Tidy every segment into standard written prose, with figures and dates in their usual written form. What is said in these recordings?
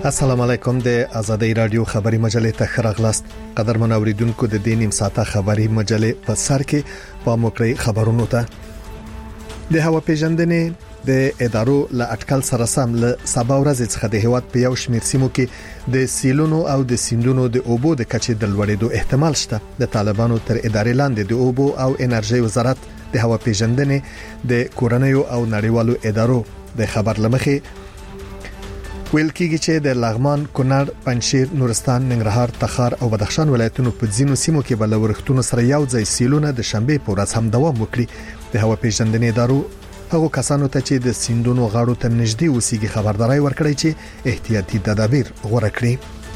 السلام علیکم د آزادۍ رادیو خبری مجلې ته خراغلاست. قدرمن اوریدونکو د دې نیم ساعته خبری مجلې په سر کې په موکړی خبرونو ته د هوا پیژندنې د ادارو له اټکل سره سم له سبا ورځې څخه د هیواد په یو شمېر سیمو کې د سیلونو او د سیندونو د اوبو د کچې د لوړېدو احتمال شته. د طالبانو تر ادارې لاندې د اوبو او انرژي وزارت د هوا پیژندنې د کورنیو او نړیوالو ادارو د خبر لمخې ویل کېږي چې د لغمان، کونړ، پنجشیر، نورستان، ننګرهار، تخار او بدخشان ولایتونو په ځینو سیمو کې بل ورښتونو سره یو ځای سیلونه د شنبه په ورځ هم دوام وکړي. د هوا پیژندنې ادارو هغه کسانو ته چې د سیندونو غاړو ته نږدې اوسېږي خبرداري ورکړي چې احتیاطي تدابیر غوره کړي.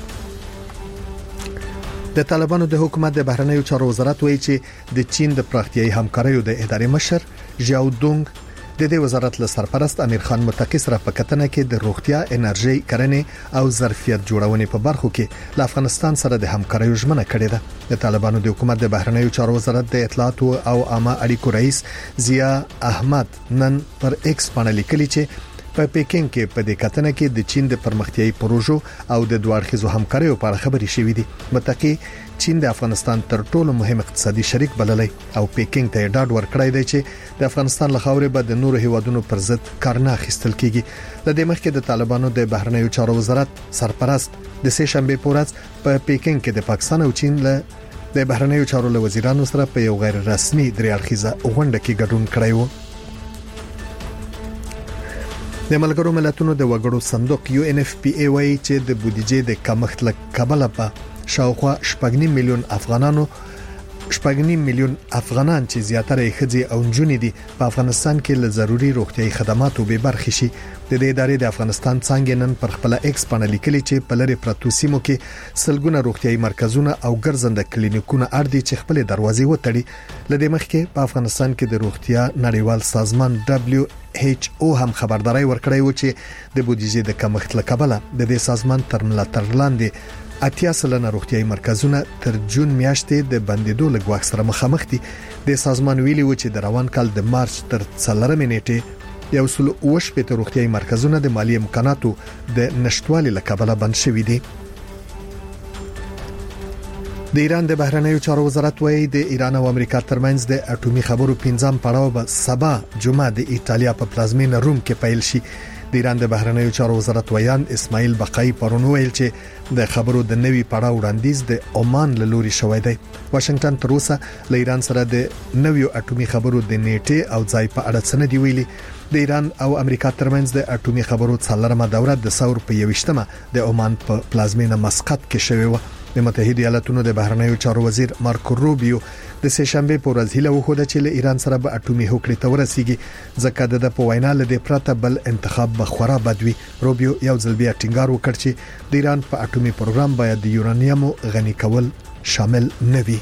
د طالبانو د حکومت د بهرنیو چارو وزارت وایي چې د چین د پراختیايي همکاریو د ادارې مشر ژاو دونګ د دې وزارت له سرپرست امیر خان متقی سره په کتنه کې د روغتیا، انرژي، کرنې او ظرفیت جوړونې په برخو کې له افغانستان سره د همکاریو ژمنه کړې ده. د طالبانو د حکومت د بهرنیو چارو وزارت د اطلاعات او عامه اړیکو رئیس ضیا احمد نن پر ایکس باندې لیکلي چې په پیکینګ کې په دې کتنه کې د چین د پرمختیايي پروژو او د دوه اړخیزو همکاریو په اړه خبرې شوې دي. متقی چین د افغانستان تر ټولو مهم اقتصادي شریک بللی او پیکینګ ته ډاډ ورکړی دی چې د افغانستان له خاورې به د نورو هیوادونو پر ضد کار نه اخیستل کیږي. د دې مخکې د طالبانو د بهرنیو چارو وزارت سرپرست د سه شنبه په ورځ په پیکینګ کې د پاکستان او چین له د بهرنیو چارو له وزیرانو سره په یو غیر رسمي درې اړخیزه غونډه کې ګډون کړی و. د ملګرو ملتونو د وګړو صندوق UNFPA وایي چې د بودیجې د کمښت له کبله په شاوخوا 8.5 میلیون افغانان چې زیاتره ښځې او نجونې دي په افغانستان کې له ضروري روغتيایي خدماتو به برخې شي. د دې ادارې د افغانستان څنګه نن پر خپل ایکس باندې لیکلي چې په لری پرتو سیمو کې سلګونه روغتيایي مرکزونه او ګرځنده کلینیکونه اړدي چې خپل دروازې وتړي. لدې مخکې په افغانستان کې د روغتیا نړیوال سازمان WHO هم خبرداري ورکړی و چې د بودیجې د کمښت له کبله د دې سازمان تر ملاتړ لاندې 80 سلنه روغتيایي مرکزونه تر جون میاشتې د بندیدو له ګواښ سره مخامخ دي. د سازمان ویلي و چې د روان کال د مارچ تر 4 نیټې 180 روغتيایي مرکزونه د مالی امکاناتو د نشټوالي له کبله بند شوي دي. د ایران د بهرنیو چارو وزارت وایي د ایران او امریکا ترمنځ د اټومي خبرو 5م پړاو به سبا جمعه د ایتالیا په پلازمینه روم کې پیل شي. د ایران د بهرنیو چارو وزارت ویان اسماعیل بقای پرون ویل چې د خبرو د نوي پړاو وړاندیز د عمان له لوري شوی دی. واشنگټن تر اوسه له ایران سره د نویو اټومي خبرو د نیټه او ځای په اړه څه نه دی ویلي. د ایران او امریکا ترمنځ د اټومي خبرو څلورمه دوره د ثور په 21مه د عمان په پلازمینه مسقط کې شوی و. د متحده ایالاتونو د بهرنیو چارو وزیر مارکو روبیو د سه شنبه په ورځ هیله وکړه چې له ایران سره به اټومي هوکړې ته ورسیږي ځکه د په وینا له دې پرته بل انتخاب به خورا بدوي. روبیو یو ځل بیا ټینګار وکړ چې د ایران په اټومي پروګرام باید د یورانیم غني کول شامل نه وي.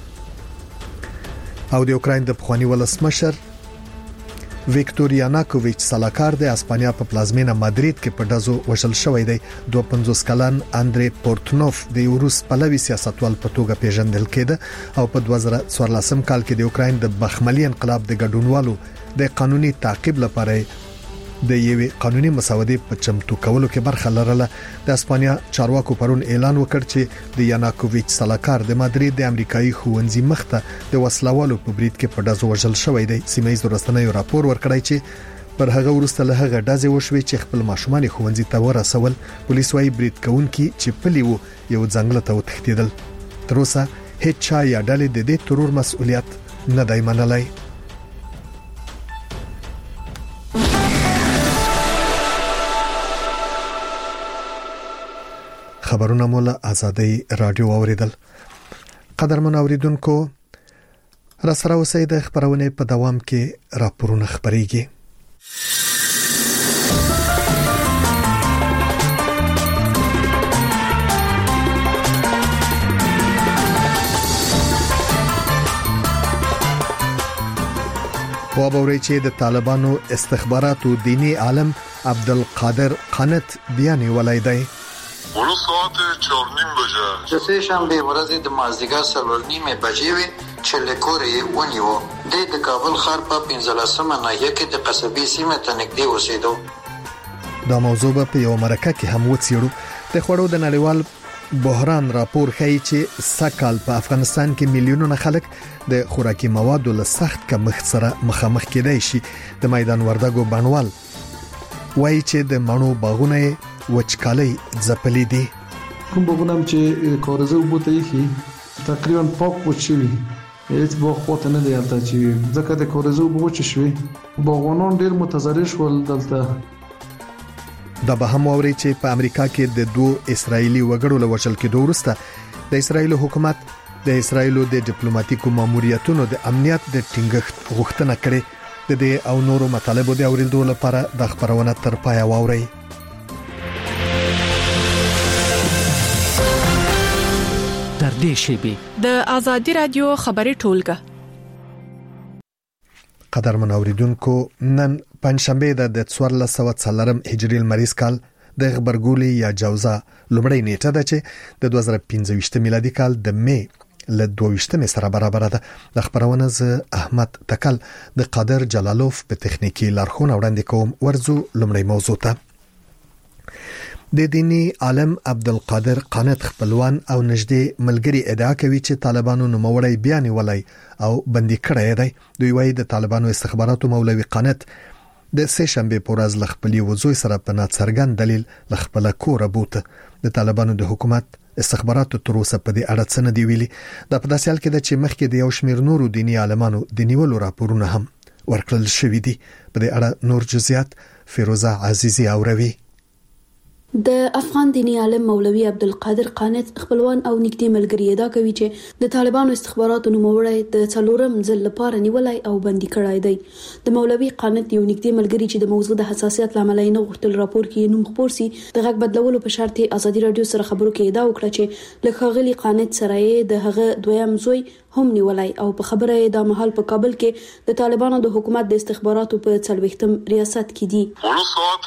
او د اوکراین د پخوانی ولسمشر ویکتور یاناکوویچ سلاکار د اسپانیا په پلازمینه مادرید کې په دزو وشل شوې دی. 52 کلن اندری پورتنوف د روس پلوي سیاستوال په توګه پیژندل کېده او په 2014 کال کې د اوکراین د بخملي انقلاب د ګډونوالو د قانوني تعقیب لپاره د یوې قانوني مسودې په چمتو کولو کې برخه لرله. د اسپانیا چارواکو پرون اعلان وکړ چې د یاناکوویچ سلاکار د مادرید د امریکایي ښوونځي مخته د وسلوالو په برید کې په دزو وژل شوی دی. سیمه ییز رسنیو راپور ورکړی چې پر هغه وروسته له هغه دزې وشوي چې خپل ماشومان ښوونځي ته ورسول. پولیس وايي برید کوونکي چې پلی وو یو ځنګل ته وتښتیدل. تر اوسه هیڅ چا یا ډلې د دې ترور مسؤلیت نه دی منلی. خبرونه مولا آزادۍ رادیو اوریدل. قدرمن اوریدونکو را سره اوسئ د خبرونه په دوام کې راپورونه خبريږي. وابوري چې د طالبانو استخباراتو دینی عالم عبدالقادر قنت بیان ولایدای. ولو ساعت 4:30 بجې د سه شنبه ورځ د مازدیګر 4:30 بجې وي چې لیکوري ونیو د کابل ښار په 15مه ناحیه کې د قصبې سیمه ته نږدې اوسېدو. دا موضوع په یو مرکه کې هم وڅېړو. د خوړو د نړیوال بحران راپور ښیي چې سکهال په افغانستان کې میلیونونه خلک د خوراکي موادو له سخت کمښت سره مخامخ کېدای شي. د میدان وردګو بڼوال وایي چې د مڼو باغونه وچکالۍ ځپلي دي. کوم باغونه چې کارزه وبته یې تقریبا پاک وچوي هیڅ باغ خواته نه دی البته چې ځکه د کارزه وبوچ شوي باغوانان ډیر متضرر شول. دلته دا به هم اوري چې په امریکا کې د دوه اسرایلی وګړو له وژل کېدو وروسته د اسرایل حکومت د اسرایل د ډیپلوماټیکو ماموریتونو د امنیت د ټینګښت غوښتنه کړې. د دې او نورو مطالبو د اوریدو لپاره د خبرونه تر پایه واورئ. تر دې شیبې د ازادي رادیو خبري ټولګه قدرمن اوریدونکو نن پنځشنبه د 1440 هجری المریز کال د خبرګولي یا جوزا لومړی نیټه ده چې د 2015 میلادي کال د می له 22 سره برابر ده. د خبرونه ز احمد تکل د قادر جلالوف په تخنیکی لارښوونه وړاندې کوم. ورزو لومړی موضوع ته. د دینی عالم عبدالقادر قانت خپلوان او نږدې ملګری ادعا کوي چې طالبانو نوموړی بیان ولای او بندي کړی دی. دوی وایي د طالبانو استخباراتو مولوي قانت د سه شنبه په ورځ لخپلی وزوی سره په ناڅرګند دلیل لخپل کور بوته. د طالبانو د حکومت استخباراتو تر اوسه په دې اړه څه نه دی ویلي. د په داسې حال کې چې مخکې د یو شمېر نورو دینی عالمانو د نیولو راپورونه هم ورکړل شوې دي. په دې اړه نور جزئیات فیروزه عزیزی اوروي. د افغان دینی عالم مولوي عبدالقادر قانت خپلوان او نږدې ملګری ادعا کوي چې د طالبانو استخباراتو نوموړی د څلورم ځل لپاره نیولای او بندي کړای دی. د مولوي قانت یو نږدې ملګری چې د موضوع د حساسیت لامل نه غوښتل راپور کې نوم خپور سي د غږ بدلولو په شرط ازادي رادیو سره خبرو کې ادعا وکړه چې لخغلی قانت سره د هغه دویم زوی هم نیولای او په خبره د محل په کابل کې د طالبانو د حکومت د استخباراتو په 40م ریاست کې دي. اون ساعت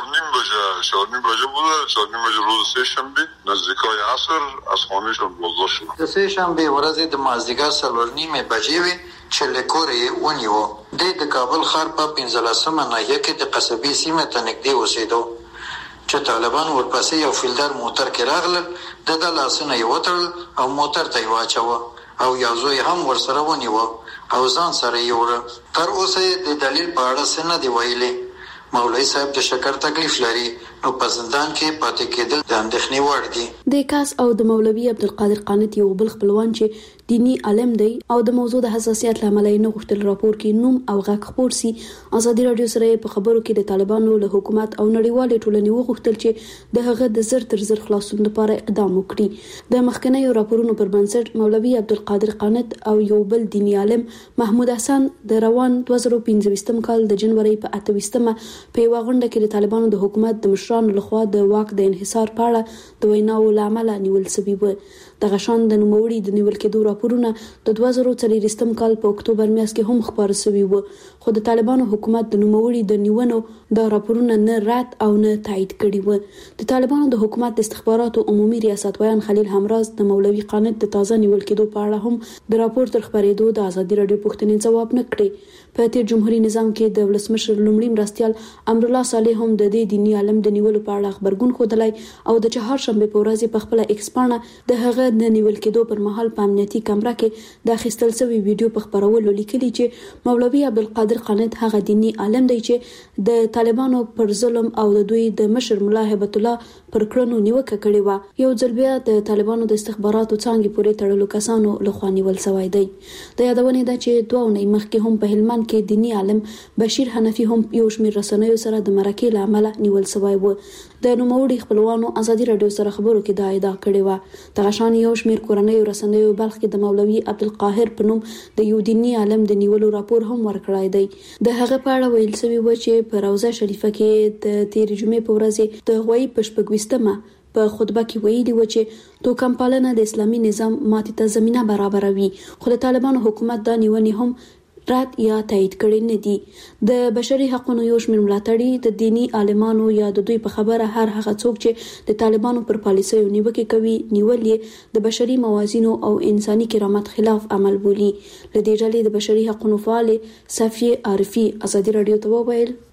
4:30 بوده 4:30 روز سه شنبه نزدیکای عصر از خانهشون بازداشت شدن. د سه شنبه ورځ د مازدیګر 4:30 بجې وي چې له کورې ونیو. د کابل ښار په 15مه ناحیه کې د قصبې سیمه ته نږدې اوسېدو چې طالبان ورپسې یو فیلډر موټر کې راغلل. د لاسونه یې وتړل او موټر ته یې واچوه او یو زوی هم ورسره ونیو او ځان سره یې وړه. تر اوسه د دلیل په اړه څه نه دی ویلي. مولوی صاحب د شکر تکلیف لري نو په زندان کې پاتې کېدل د اندېښنې وړ دي. د کاس او د مولوي عبدالقادر قانت یو بل خپلوان چې دینی عالم دی او د موضوع د حساسیت لامل نه غوښتل راپور کې نوم او غږ خپور سي. ازادي رادیو سره په خبرو کې د طالبانو له حکومت او نړیوال ټولنې وغوښتل چې د هغه د زر تر زر خلاصون لپاره اقدام وکړي. د مخکنیو راپورونو پر بنسټ مولوي عبدالقادر قانت او یو بل دینی عالم محمود حسن د روان 2015 کال د جنوري په 28مه په غونډه کې د طالبانو د حکومت د مشرانو لخوا د واک د انحصار په اړه د ویناو لامل نیول شوی و. د غشان د نوموړي د نیول کېدو راپورونه د 2023 کال په اکتوبر میاشت کې هم خبر شوی و. خو د طالبانو حکومت د نوموړي د نیونو د راپورونه نه رد او نه تایید کړي و. د طالبانو د حکومت د استخباراتو عمومي ریاست ویان خلیل همراز د مولوي قانت د تازه نیول کېدو په اړه هم د راپور تر خبرېدو د ازادي رادیو پوښتنې ځواب نه کړی. په تیر جمهوریت نظام کې د ولسمشر لومړي مرستيال امرالله صالح هم د دې دینی عالم د نیولو په اړه خبرګون خوده او د چهارشنبه په ورځ په خپل ایکس پاڼه د هغه د نیول کېدو پر مهال په امنیتي کمره کې د اخیستل شوی ویډیو په خبرولو لیکلي چې مولوي عبدالقادر قانت هغه دینی عالم دی چې د طالبانو پر ظلم او د دوی د مشر ملا هبت الله پر کړنو نیوکه کړې و. یو ځل بیا د طالبانو د استخباراتو څانګې پورې تړلو کسانو لخوا نیول شوی دی. د یادونې ده چې دوه اونۍ مخکې هم په هلمند کې دینی عالم بشیر حنفي هم یو شمېر رسنیو سره د مرکې له امله نیول شوی و. د نوموړي خپلوانو ازادي رادیو سره خبرو کې دا ادعا کړې و. د غشان یو شمېر کورنیو رسنیو بلخ کې د مولوي عبدالقاهر په نوم د یو دینی عالم د نیولو راپور هم ورکړای دی. د هغه په اړه ویل شوی و چې په روضه شریفه کې د تیر جمعې په ورځ د غوي په 14مه په خطبه کې ویلي و چې توکم پالنه د اسلامي نظام ماتې ته زمينه برابروي. خو د طالبانو حکومت دا نیونې هم رد یا تایید کړي نه دي. د بشري حقوقو یو شمېر ملاتړي د دینی عالمانو یا د دوی په خبره هر هغه څوک چې د طالبانو پر پالیسیو نیوکه کوي نیول یې د بشري موازینو او انساني کرامت خلاف عمل بولي. لدې ډلې د بشري حقوقو فعال صفیه عارفي ازادي رادیو ته وویل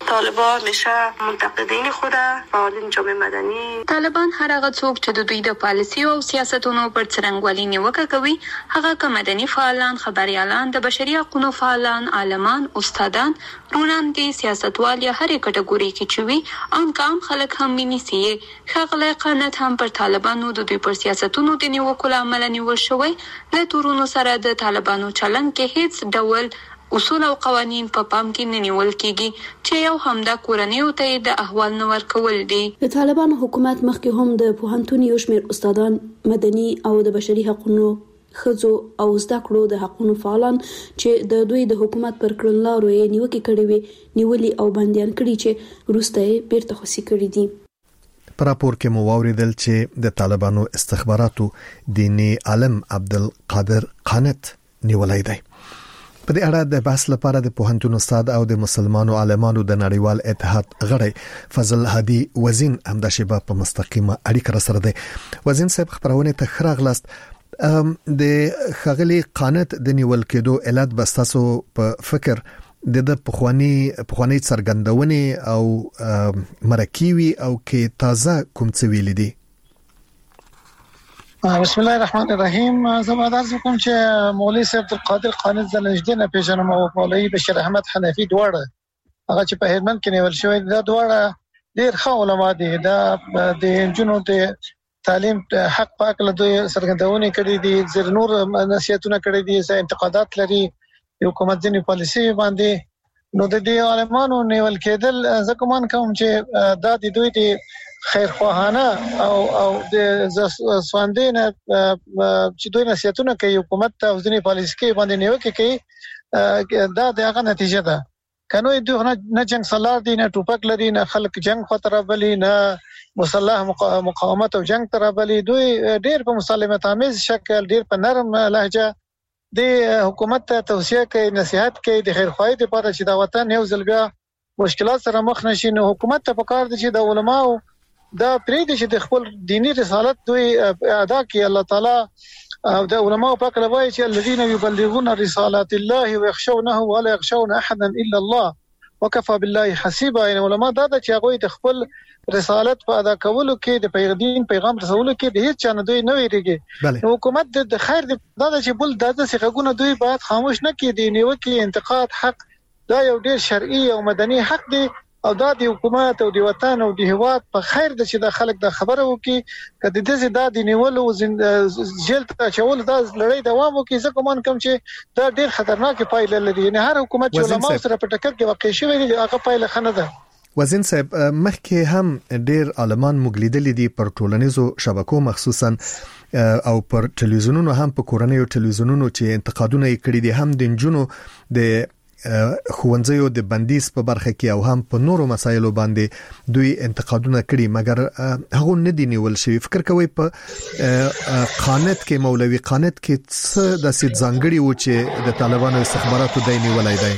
طالبان همیشه منتقدین خود فعالین جامعه مدنی طالبان هر هغه څوک چې د دوی د پالیسي او سیاستونو پر څرنګوالي نیوکه کوي هغه که مدني فعالان، خبريالان، د بشري حقوقو فعالان، عالمان، استادان، روناندي، سیاستوال یا هرې کټګوري کې چې وي عام خلک هم ویني. ښاغلی قانت هم پر طالبانو د دوی پر سیاستونو د نیوکو له امله نیول شوی. د تورونو سره د طالبانو چلند کې هیڅ ډول اصول او قوانین په پام کې نه نیول کیږي چې یو همدا کورنیو ته د احوال نه ورکول دي. د طالبانو حکومت مخکې هم د پوهنتون یو شمېر استادان، مدني او د بشري حقوقو، ښځو او زده کړو د حقوقو فعالان چې د دوی د حکومت پر کړنلارو یې نیوکې کړې وي نیولې او بندیان کړي چې وروسته یې بیرته خوسي کړي دي. په راپور کې مو واوریدل چې د طالبانو استخباراتو دیني عالم عبدالقادر قانت نیولای دی. په دې اړه د بحث لپاره د پوهنتون استاد او د مسلمانو عالمانو د نړیوال اتحاد غړی فضل هادي وزین هم د شباب په مستقیمه اړیکه سره دی. وزین صاحب خبرونه ته خراغلاست. د خغلی قانت د نیول کېدو علت بستاسو په فکر د پخوانی څرګندونې او مرکیوي او کې تازه کوم څه ویل دي؟ بسم الله الرحمن الرحیم. زما درس کوم چې مولوی صاحب عبدالقادر قانت زنجدي نه پیژنم او مولوی بشیر احمد حنفي دواړه هغه چې په هلمند کې نیول شوی دا دواړه ډېر ښه علما دي. دا د جنونو د تعلیم حق پاک له دوی څرګندونه کړې دي، زر نور نصيحتونه کړې دي، ځکه انتقادات لري حکومت ځینې پالیسي باندې. نو د دې عالمانو نیول کېدل زه کوم چې دا د دوی د خیرخواهانه او د سواندینه چې دوی نصيحتونه کوي حکومت ته او ځینې پالیسي کې باندې نیوکه کوي، دا دغه نتیجه ده. کنو دوی نه جنگ سالار دي، نه ټوپک لري، نه خلک جنگ خطر بلی، نه مسلح مقاومت او جنگ تر بلی. دوی ډېر په مسالمت آمیز شکل، ډېر په نرم لهجه د حکومت ته توصیه کوي، نصيحت کوي د خیرخواهی لپاره چې دا وطن یو ځل بیا مشکلات سره مخ نشي. نو حکومت ته پکار دي چې د علماو دا پریږدي چې د خپل دینی رسالت دوی ادا کوي. الله تعالی او د علماو پاک لوي چې الذين يبلغون رسالات الله ويخشونه ولا يخشون احدا الا الله وكفى بالله حسيبا. ان علما دا چې هغه د خپل رسالت په ادا کولو کې د پیغام رسولو کې د هیڅ چانه دوی نه ویریږي. حکومت د خیر دا چې بل دغه څنګه دوی باید خاموش نه کړي. نیوکه انتقاد حق دا یو ډیر شرعي او مدني حق دی او دا د حکومت او د وطن او د هیواد په خیر د چې د خلک د خبره وکي کله د دې د نیول او جیل ته چول دا لړۍ دوام وکي. زه کوم چې دا ډیر خطرناک پایلې لري. نه هر حکومت چې علماء سره په ټکر کې واقع شوی دی هغه پایله خنه ده. وزین صاحب مخکې هم ډیر عالمان مګلیدل دي پر ټولنیزو شبکو مخصوصا او پر ټلویزیونونو هم په کورنیو ټلویزیونونو چې انتقادونه کړي دي هم د جنونو د خوندزیو د بندیز په برخه کې او هم په نورو مسایلو باندې دوی انتقادونه کړي مګر هغه نه دی نیول شوی. فکر کوي په قانت کې مولوی قانت کې څه د سید ځانګړي و چې د طالبانو استخباراتو دای نیولای دی؟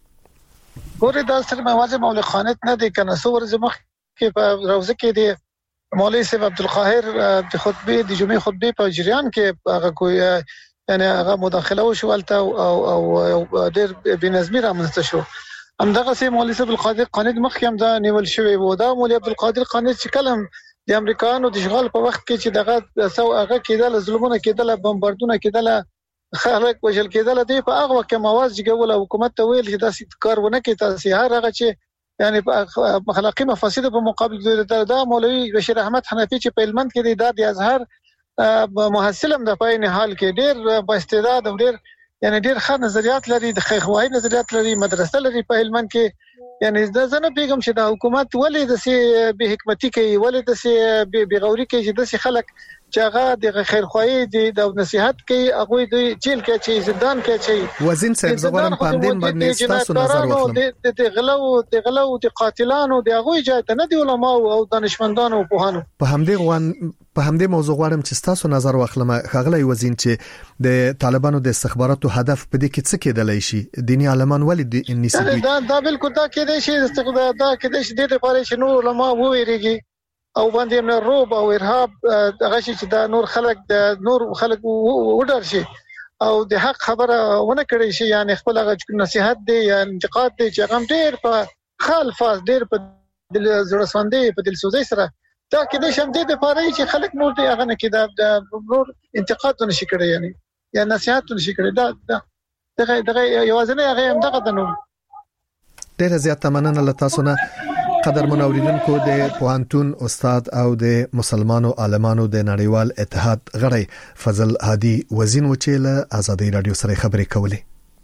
ګورې دا سره موازه مولوی قانت نه دی کنه سور زمخ کې په روزه کې دی مولوی صاحب عبدالقاهر د خطبه د جمعې خطبه په جریان کې هغه کوئی یعنی هغه مداخله وشولته او ډېر بنظمي رامنځته شو. همدغه سي مولوی صاحب عبدالقادر قانت مخکې هم دا نیول شوی و. دا مولوی عبدالقادر قانت چې کلم د امریکایانو د اشغال په وخت کې چې دغه هغه کېدل ظلمونه کېدل بمباردونه کېدل خلک وژل کېدل دی په هغه وخت مواز جوړول حکومت ته ویل چې دا کارونه کې تاسو هغه چې یعنی اخلاقی مفاسد په مقابل دا مولوی بشیر احمد حنفي چې په هلمند کې دی دا د ازهر محصلم د پاین حال کې ډیر با استعداد او ډیر یعنی ډیر ښه نظریات لري، د خیخوای نظریات لري، مدرسه لري په هلمند کې. یعنی دا زنه پیغام چې د حکومت ولې د سي به حکمتي کوي، ولې د سي به غوري کوي چې د سي خلک چې هغه د خیرخواهی د نصيحت کوي هغه د جیل کې چې زندان کې چې وزین صاحب زغورم پاندین باندې تاسو نظر وکړم د غلو د قاتلانو د هغه اجازه نه دی علماء او دانشمندانو او پوهانو په همدې موضوع غواړم چې تاسو نظر واخلم. خغلی وزین چې د طالبانو د استخباراتو هدف په دې کې څه کېدلای شي؟ دینی عالمان ولې د انسي دا بالکل دا کېدای شي استخبارات دا کېدای شي د لپاره چې نور علماء وویریږي او باندې من روب او ارهاب دغه چې دا نور خلک وډر شي او د حق خبره ونه کړی شي. یعنی خپل هغه نصيحت دی یا انتقاد دی چې هغه ډیر په خالفاز ډېر په دل زړه سوندې په دل سوزي سره دا کې د شمدې د پاره چې خلک نور دی هغه نه کې د نور انتقاد نشي کړی یعنی یا نصيحت نشي کړی دا دغه یوازنه هغه هم دغه د نو ډېر زیات مننه له تاسو نه قدر منوریدونکو د پوهنتون استاد او د مسلمانو عالمانو د نړیوال اتحاد غړی فضل هادي وزین وچیله آزادۍ رادیو سره خبرې کولې.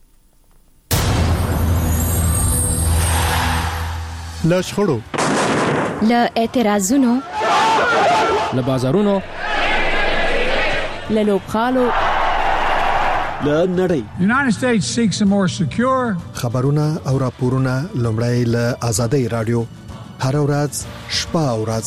له شخړو له اعتراضونو له بازارونو له لوبخالو له نړۍ United States seeks a more secure خبرونه او راپورونه لومړی له آزادۍ رادیو هر ورځ شپه او ورځ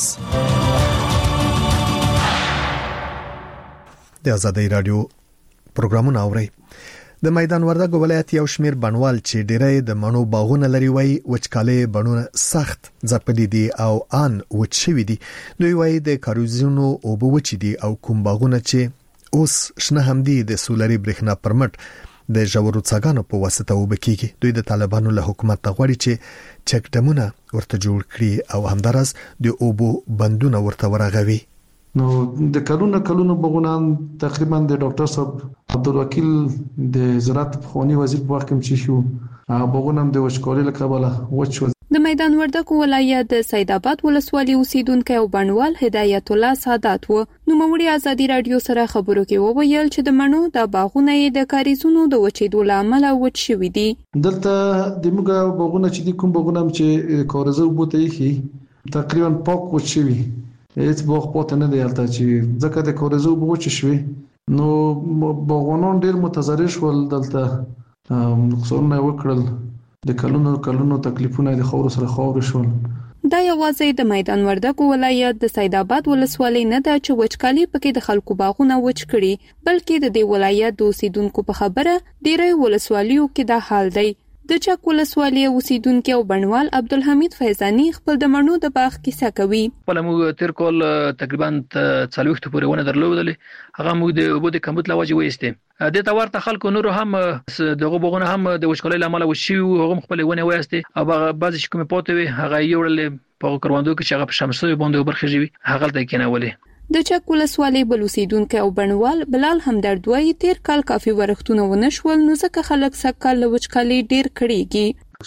د آزادۍ رادیو پروګرامونه اوري. د میدان وردګ ولایت یو شمیر بڼوال چې ډیری د مڼو باغونه لري وای وچکالي بڼونه سخت ځپلي دي او ان وچوي دي. دوی وای د کاروزونو او بوچي دي او کوم باغونه چې اوس شنه هم دي د سولري برېښنا پرمټ د جوړو څاګانو په واسطه وبکیږي. دوی د طالبانو له حکومت غواړي چې چک ډمونه ورته جوړ کړي او همدارس د اوبو بندونه ورته ورغوي. نو د کلونو بغونان تقریبا د ډاکټر صاحب عبدالوکیل د زراعت خواني وزیر په وخت کې چې شو بغونم د وچکالۍ له کبله وچو. د میدان وردګ ولایت د سیدآباد ولسوالۍ اوسیدونکو او بڼوال هدایت الله سادات و نوموړي آزادۍ رادیو سره خبرو کې وویل چې د مڼو د باغونه د کاریزونو د وچېدو لامل وچ شوي دي. دلته د موږ باغونه چې کوم باغونه چې کارزو بوته یې تقریبا پاک وچ شوي هیڅ باغ پاتې نه دی هلته چې ځکه د کارزو وچ شوي نو باغونان ډېر متضرر شول. دلته نقصانونه وکړل د کلونو تکلیفونه د خاور سره خاور شول. دا یوازې د میدان وردګ ولایت د سیدآباد ولسوالۍ نه ده چې وچکالي پکې د خلکو باغونه وچ کړي بلکې د دې ولایت د اوسیدونکو په خبره ډېری ولسوالیو کې دا حال دی. د چک ولسوالۍ اوسیدونکو او بڼوال عبدالحمید فیضانی خپل د مڼو د باغ کیسه کوي. په موږ تیر کال تقریبا 40 پورې ونه درلودلې هغه موږ د اوبو د کمبود لواجه وېسته د تورته خلکو نور هم دغه بغونه هم د وشکلې لامل وشي او هم خپل ونه وېسته او بعض کومه پاتوي هغه یوړل په کروندو کې چې هغه په شمسوي باندې برخه هغه ته کېنولې. د چک ولسوالۍ بلوسیدونکو او بڼوال بلال همدرد وایي تیر کال کافي ورښتونه ونه شول نو ځکه خلک سکه له وچکالۍ ډیر کړيږي.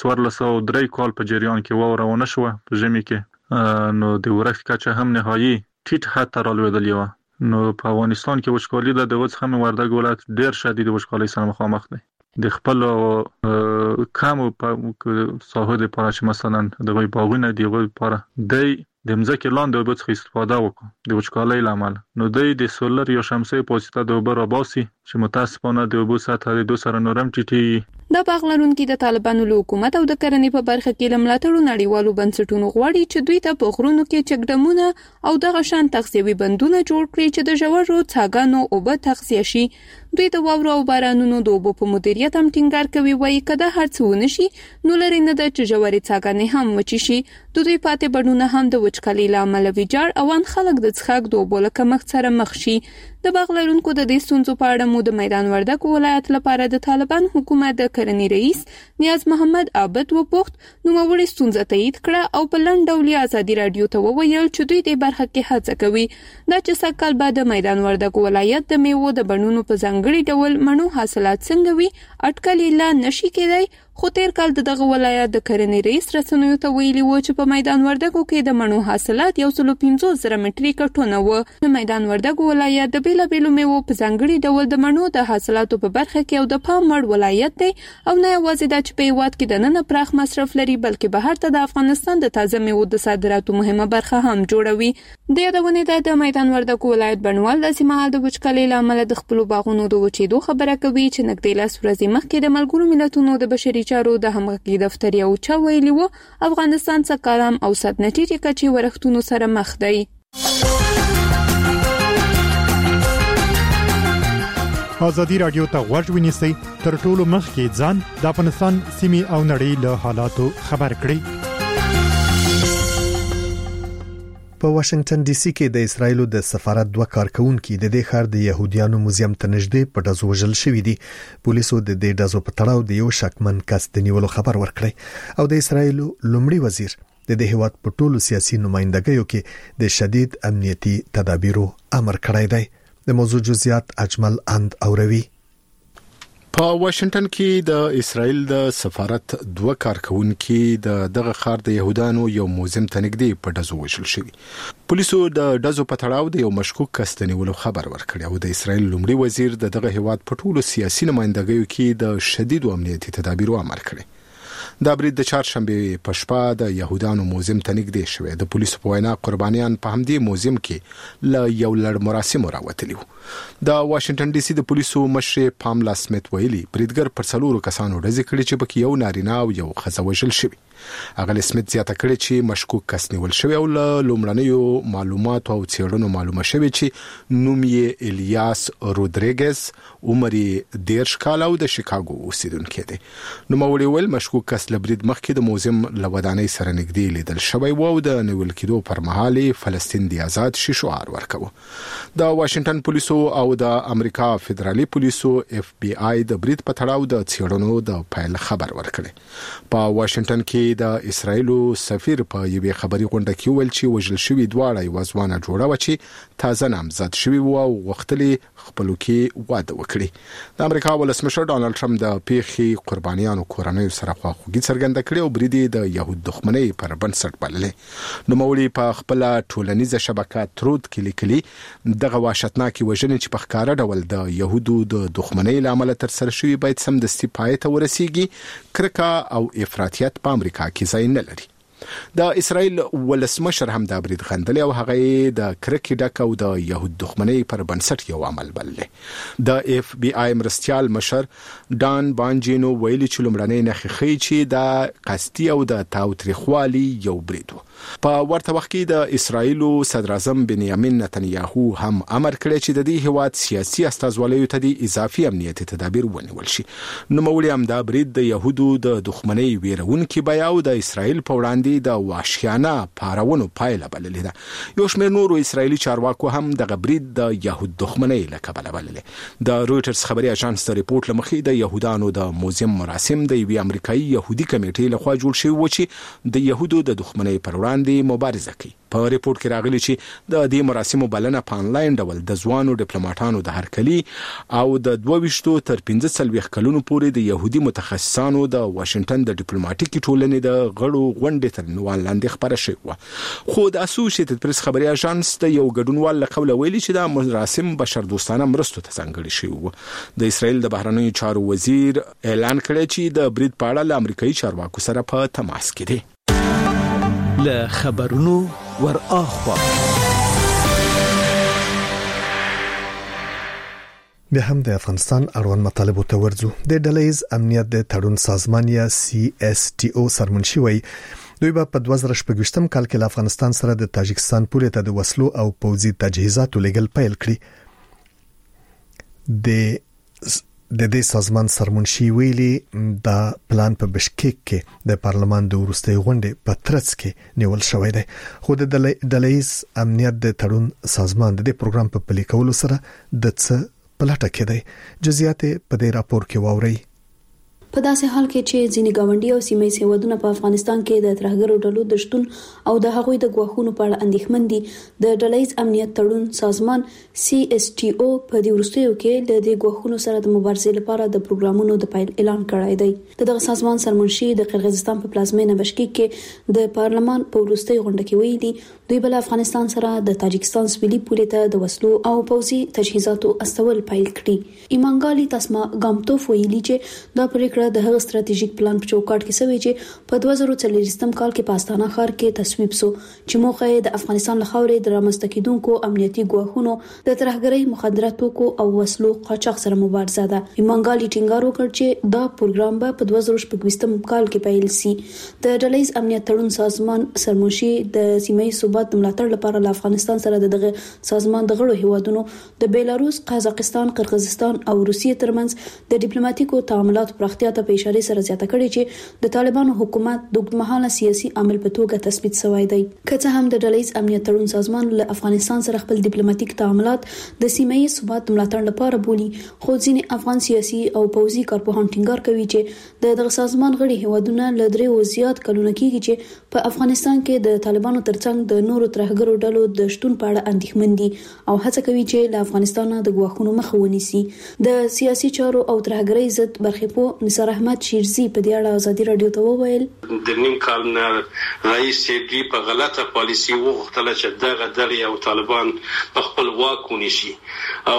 1403 کال په جریان کې وورونه شو په ژمي کې نو د ورښت کچه هم نهایي ټیټ حد ته رالوېدلې و. نو په افغانستان کې وچکالي د وڅ هم وردګ ولایت ډیر شدید وچکالۍ سره مخامخ دی. د خپل کم په ساحه د پاره چې مثلا د باغونه دی لپاره د مځکې لاندې اوبو څخه استفاده وکړو د وچکالۍ لامل نو د سولر یا شمسي په واسطه د اوبو راباسي چې متاسفانه د اوبو سطح د 2 سره نورم ټیټي. د باغ لرونکو د طالبانو له حکومت او د کرنې په برخه کې لملاتړو نړیوالو بنسټونو غواړي چې دوی ته په غرونو کې چکډمونه او دغه شان تغذیوي بندونه جوړ کړي چې د ژورو څاګانو اوبه تغذیه شي. دوی د واورو او بارانونو د اوبو په مدیریت هم ټینګار کوي وایي کده هرڅ ونشي نو لري نه د چجوري څاګانې هم وچی شي. دوی پاتې بڼونه هم د وچکالۍ لامل ویجاړ او ان خلک د څښاک د اوبو له کمښت سره مخ شي. د باغ لرونکو د دې ستونزو په اړه مو د میدان وردګ ولایت لپاره د طالبان حکومت د کرنې رئیس نیاز محمد عابد وپوښت نو موږ ستونزه تایید کړه او په لنډ ډول آزادۍ رادیو ته وویل چې دوی د برخه کې هڅه کوي دا چې سکهال بعد د میدان وردګ ولایت د میوو د بڼونو په ځانګړي ډول مڼو حاصلات څنګه وي اټکل لا نشي کېدای. خو تیر کال دغه ولایت د کرنې رئیس رسنیو ته ویلي و چې په میدان وردګ کې د مڼو حاصلات 150,000 مټریک ټنه و. د میدان وردګ ولایت د بیلابیلو میوو په ځانګړي ډول د مڼو د حاصلاتو په برخه کې او د پام وړ ولایت دی او نه یوازې د چې په هیواد کې د نن پراخ مصرف لري بلکې بهر ته د افغانستان د تازه میوو د صادراتو مهمه برخه هم جوړوي. د یادونه ده د میدان وردګ ولایت بڼوال د سیمه د وچکالۍ لامل د خپل باغونو د وچېدو خبره کوي چې نږدې لاس ورځې مخکې د ملګرو ملتونو د بشري چارو د همغږي دفتر یو چا ویلي و افغانستان څخه کلام او ساتنټي کچې ورښتونو سره مخ دی. آزادی رادیو ته غوږ ونیسئ تر ټولو مخکې ځان د افغانستان سیمې او نړۍ له حالاتو خبر کړئ. په واشنگټن ډي سي کې د اسرایل د سفارت 2 کارکونکو د دې ښار د يهوديانو موزیم ته نږدې په ډزو وژل شوې دي. پولیسو د دې ډزو په تړاو د یو شکمن کس د نیولو خبر ورکړی او د اسرایل لومړي وزیر د دې هیواد په ټولو سیاسي نمائندګیو کې د شدید امنیتي تدابیرو امر کړی دی. د موضوع جزئیات اجمل اند اوروي. په واشنگټن کې د اسرایل د سفارت 2 کارکونکو د دغه ښار د يهودانو یو موزیم ته نږدې په ډزو وژل شوی. پولیسو د ډزو په تړاو د یو مشکوک کس د نیولو خبر ورکړی او د اسرایل لومړي وزیر د دغه هیواد په ټولو سیاسي نمائندګیو کې د شدید امنیتي تدابیرو امر کړی. دا برید د چهارشنبه په شپه د يهودانو موزیم ته نږدې شوی. د پولیسو په وینا قربانیان په همدې موزیم کې ل یو لړ مراسم راوتلی وو. د واشنگټن ډي سي د پولیسو مشر پاملا سمیت ویلي بریدګر پر څلورو کسانو ډزې کړې چې پکې یو نارینه او یو ښځه وژل شوی. اغل سمیت زیاته کړې چې مشکوک کس نیول شوی او لومړنیو معلومات او څېړنو معلومه شوی چې نوم یې الیاس رودریګز، عمر یې 13 کال او د شیکاګو اوسیدونکی دی. نو مولوی ول مشکوک کس لبرید مخکې د موزیم لودانۍ سره نږدې لیدل شوی و او د نیول کېدو پر مهال فلسطین دی آزاد شي شعار ورکاوه. د واشنگټن پولیسو او د امریکا فدرالي پولیسو FBI د برید په تړاو د څېړنو د فایل خبر ورکړي. په واشنگټن کې د اسرایلو سفیر په یوې خبري غونډه کې ویل چې وژل شوی دواړه یو ځوانه جوړه و چې تازه نامزد شوی و او وختلي خپلوکي واده وکړي. د امریکا ولسمشر ډانلډ ټرمپ د پیښې قربانیانو کورنۍ سره خواخوږي څرګنده کړې او بریدي د يهود دښمنۍ پر بنسټ بللې. نو مولوی په خپل ټولنیزه شبکه ترود کې لیکلي دغه وحشتناکي وژنې چې په ښکاره ډول د يهودو د دښمنۍ لامل تر سره شوی باید سمدستي پای ته ورسیږي. کرکه او افراطیت په امریکا کې ځای نه لري. د اسرایل ولسمشر هم د برید غندل او هغه د کرکې ډک او د يهود دښمنۍ پر بنسټ یو عمل بللې. د FBI مرستيال مشر ډان بانجینو ویلي چې لومړنۍ نښې ښيي چې د قصدي او د تاوتریخوالي یو برید و. په ورته وخت کې د اسرایلو صدر اعظم بنیامین نتنیاهو هم امر کړی چې د دې هیواد سیاسي استازوالیو ته د اضافي امنیتي تدابیر ونیول شي. نو مولوی هم دا برید د يهودو د دښمنۍ ویرونکي بیا او د اسرایل په وړاندې د وحشیانه پارونو پایله بللې ده. یو شمېر نورو اسرایلی چارواکو هم د برید د يهود دښمنۍ له کبله بللې. د رويټرز خبري اژانس د ریپورت لمخې د يهودانو د موزیم مراسم د یوې امریکایي يهودي کمیټې لخوا جوړ شوی و چې د يهودو د دښمنۍ پر وړاندې مبارزه کوي. په ریپورت کې راغلي چې د دې مراسمو بلنه په انلاین ډول د ځوانو ډیپلوماټانو د هرکلي او د 22 تر 45 کلونو پورې د يهودي متخصصانو د واشنگټن د ډیپلوماټیکي ټولنې د غړو غونډې تر عنوان لاندې خبره شوې و. خو د اسوسییټډ پریس خبري اژانس د یو ګډونوال له قوله ویلي چې د مراسم بشردوستانه مرستو ته ځانګړي شوی و. د اسرایل د بهرنیو چارو وزیر اعلان کړی چې د برید په اړه له امریکایي چارواکو سره په تماس کې دی. له خبرونو ور اخوا به هم د افغانستان اړوند مطالبه ته ورځو. د ډلهیز امنیت د تړون سازمان یا CSTO سرمنشي وي دوی په 2018 کال کې له افغانستان سره د تاجکستان پورې ته د وسلو او پوځي تجهیزاتو لګل پیل کړی. د دې سازمان سرمنشي ویلي دا پلان په بشکیک کې د پارلمان د وروستي غونډې په ترڅ کې نیول شوی دی. خو د ډلهیز امنیت د تړون سازمان د دې پروګرام په پلي کولو سره د څه پلټه کې دی. جزئیات په دې راپور کې واورئ. په داسې حال کې چې ځینې گاونډي او سیمې هیوادونه په افغانستان کې د ترهګرو ډلو د شتون او د هغوی د ګواښونو په اړه اندېښمن دي، د ډلهیز امنیت تړون سازمان CSTO په دې وروستیو کې د دې ګواښونو سره د مبارزې لپاره د پروګرامونو د پیل اعلان کړی دی. دغه سازمان سرمنشي د قرغیزستان په پلازمینه بشکیک کې د پارلمان په وروستي غونډه کې ویلي دوی بل افغانستان سره د تاجکستان سویلي پورې ته د وسلو او پوځي تجهیزاتو استول پیل کړي. ایمانګالي تسما ګامتوف ویلي چې دا پریکړه د هغه ستراتیژیک پلان په چوکاټ کې شوی چې په 2040 کال کې په استانه ښار کې تصویب شو چې موخه یې د افغانستان له خاورې د رامنځته کېدونکو امنیتي ګواښونو د ترهګرۍ، مخدراتو او وسلو قاچاق سره مبارزه ده. ایمانګالي ټینګار وکړ چې دا پروګرام به په 2025 کال کې پیل شي. د ډلهیز امنیت تړون سازمان سرمنشي د سیمې ثبات د ملاتړ لپاره له افغانستان سره دغه سازمان د غړو هیوادونو د بیلاروس، قزاقستان، قرغیزستان او روسیې ترمنځ د ډیپلوماټیکو تعاملاتو پراختیا ته په اشاره سره زیاته کړې چې د طالبانو حکومت د اوږدمهاله سیاسي عامل په توګه تثبیت شوی دی. که څه هم د ډلهییز امنیت تړون سازمان له افغانستان سره خپل ډیپلوماټیک تعاملات د سیمه ییز ثبات ملاتړ لپاره بولي، خو ځینې افغان سیاسي او پوځي کارپوهان ټینګار کوي چې دغه سازمان غړي هیوادونه له 3 زیات کلونه کېږي چې په افغانستان کې د طالبانو ترڅنګ د نورو ترهګرو ډلو د شتون په اړه اندېښمن دي او هڅه کوي چې له افغانستان د ګواښونو مخه ونیسي. د سیاسي چارو او ترهګرۍ ضد برخپو نثار احمد شیرزي په دې اړه ازادي رادیو ته وویل د نیم کال نه رئیس دی په غلطه پالیسي وغوښتل چې دغه ډلې او طالبان په خپل واک ونیسي او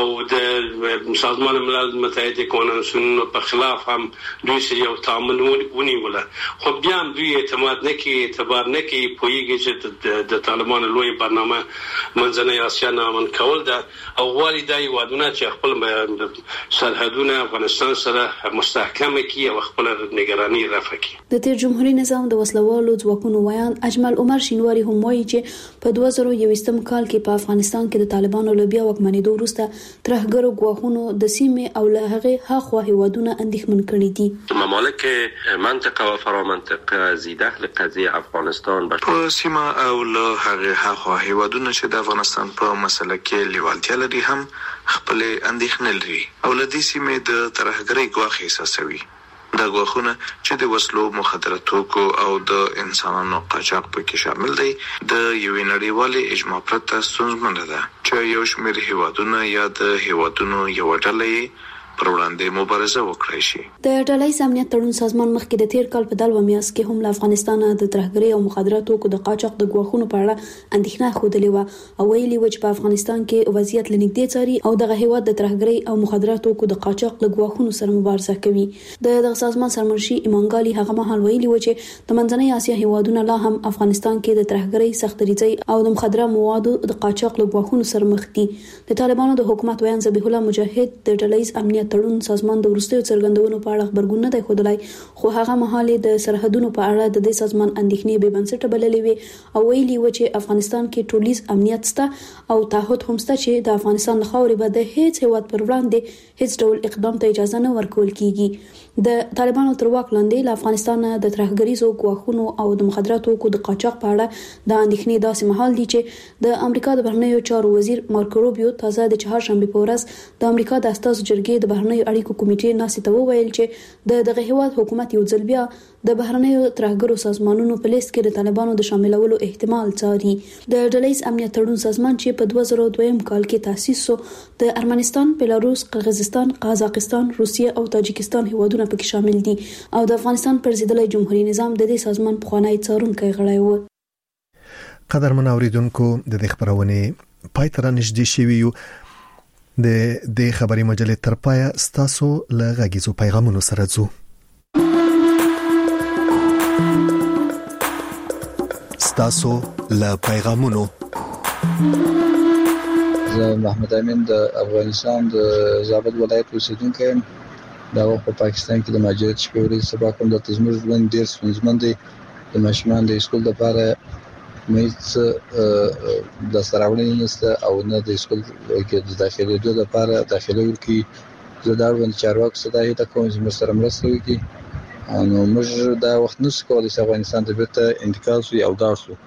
د سازمان ملل متحد قانونونو په خلاف هم دوی سره یو تعامل ونیول، خو بیا هم دوی اعتماد نه کوي، اعتبار نه کوي، پوهیږي چې د طالبانو لوی برنامه منځنۍ اسیا نامن کول ده او غواړي دا هیوادونه چې خپل سرحدونه افغانستان سره مستحکم کړي او خپل نگرانی رفع کړي. د تیر جمهوریت نظام د وسلوالو ځواکونو ویان اجمل عمر شینواری هم وایي چې په 2021م کال کې په افغانستان کې د طالبانو له بیا واکمنېدو وروسته ترهګرو ګواښونو د سیمې او له هغې هاخوا هیوادونه اندېښمن کړي دي. ممالک منطقه و فرامنطقه داخل قضیه افغانستان په سیمه او له هغه هاخوا هیوادونه چې د افغانستان په مسله کې لیوالتیا لري هم خپل اندېښنې لري او له دې سیمې د ترهګرۍ ګواښ احساسوي. دا ګواښونه چې د وسلو، مخدره توکو او د انسانانو قاچاق پکې شامل دي د یوې نړیوالې اجماع پرته ستونزمنه ده چې یو شمېر هیوادونه یا د هیوادونو یو ډله پر وړاندې مبارزه وکړای شي. د ډلهییز امنیت تړون سازمان مخکې د تیر کال په دلو میاشت کې هم له افغانستان د ترهګرۍ او مخدره توکو د قاچاق د ګواښونو په اړه اندېښنه ښودلې و او ویلي و چې په افغانستان کې وضعیت لنږدې څاري او دغه هیواد د ترهګرۍ او مخدره توکو د قاچاق له ګواښونو سره مبارزه کوي. دغه سازمان سرمنشي ایمانګالي هغه مهال ویلي و چې د منځنۍ اسیا هیوادونه لا هم افغانستان کې د ترهګرۍ، سختریزۍ او د مخدره موادو د قاچاق له ګواښونو سره مخ دي. د طالبانو د حکومت ویان ذبیح الله مجاهد د ډلهییز امنیت تړون سازمان د وروستیو څرګندونو په اړه خبرګون نه دی ښودلی، خو هغه مهال د سرحدونو په اړه د دې سازمان اندېښنې بې بنسټه بللې وې او ویلي و چې افغانستان کې ټولیز امنیت شته او تعهد هم شته چې د افغانستان له خاورې به د هیڅ هیواد پر وړاندې هیڅ ډول اقدام ته اجازه نه ورکول کیږي. د طالبانو تر واک لاندې له افغانستان د ترهګریزو ګواښونو او د مخدره توکو د قاچاق په اړه د اندېښنې داسې مهال دی چې د امریکا د بهرنیو چارو وزیر مارکو روبیو تازه د چهارشنبې په ورځ د امریکا د استازو جرګې د بهرنیو اړیکو کمیټې ناستې ته وویل چې دغه هیواد حکومت یو ځل بیا د بهرنیو ترهګرو سازمانونو په لیست کې د طالبانو د شاملولو احتمال څاري. د ډلهییز امنیت تړون سازمان چې په 2002 کال کې تاسیس شو د ارمنستان، بلاروس، قرغیزستان، قازقستان، روسیه او تاجکستان هیوادونه پکې شامل دي او د افغانستان پر ضد جمهوریت نظام د دې سازمان پخوانی څارونکی غړی و. قدرمن اوریدونکو د دې خبرونه پای تر نږدې شوی یو د دې خبري مجلې تر پای ستاسو له غږیزو پیغامونو سره ځو. ستاسو له پیغامونو زه محمد امین د افغانستان د زابل ولایت اوسیدونکی یم. دا په پاکستان کې د مهاجرت شپې ورځې سبا کوم د زموږ ژوند ډېر ستونزمن دی. د ماشومان د اسکول لپاره مېڅ د سراوړنې نشته او نه د اسکول کې د داخلېدو لپاره داخله ورکړي. زه دا اړوند چارواکو څخه دا هیله کوم چې موږ سره مرسته وکړي. نو موږ دا وخت نشو کولی چې افغانستان ته بیرته انتقال شو او لاړ شو.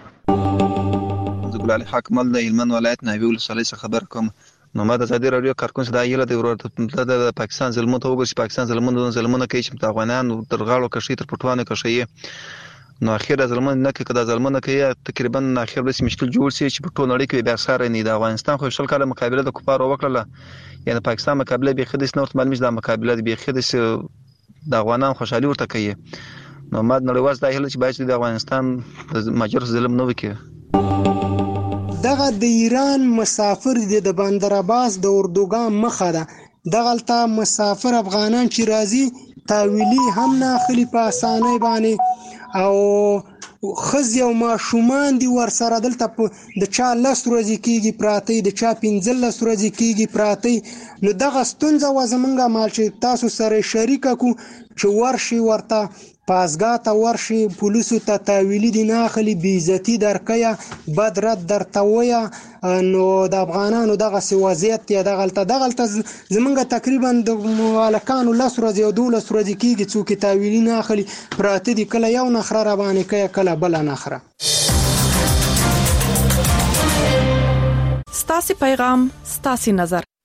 زه ګل علي حاکمل د هلمند ولایت ناوې ولسوالۍ څخه خبر کوم. نو ما د ازادي رادیو کارکون څخه دا هیله دی ورته د پاکستان ظلمونو ته وګورئ چې پاکستان ظلمونه کوي چې افغانان تر غاړو کشي تر پټوانو کشي. نو اخر د ظلمونه نه کوي، کدا ظلمونه کوي تقریبا اخر به مشکل جوړ شي چې په ټول نړۍ کې بیا سره نه د افغانستان خو شل کاله مقابله د کفارو وکړه، یعنی پاکستان مقابله به خدای نور معلومه ده مقابله به خدای د افغانان خوشحالي ورته کوي. نو ما نړیوال دا هیله چې باید د افغانستان د ماجر ظلم نه وکړي. دغه د ایران مسافر د بندر عباس د اردوګان مخه ده. دغلته مسافر افغانان چې راځي تاویلی هم نه خلی په اسانۍ باندې او خزي او ماشومان دي ور سره دلته د چا لس ورځې کېږي پراته، د چا 15 ورځې کېږي پراته. نو دغه ستونزه و زمونږه مال چې تاسو سره شریکه کو چې ورشي ورته پاسګاه ته ورشي پولیسو ته تاویلی دي نه اخلي بې عزتي درکیا بد رد درته ویا نو د افغانانو دغه وضعیت یا دغلته زمونږ تقریبا د مالکانو 10 ورځې او 12 ورځې کېږي څوک تاویلی نه اخلي پراته دي کله یو نخره را باندې کوي کله بل نخره. ستاسو پیغام ستاسو نظر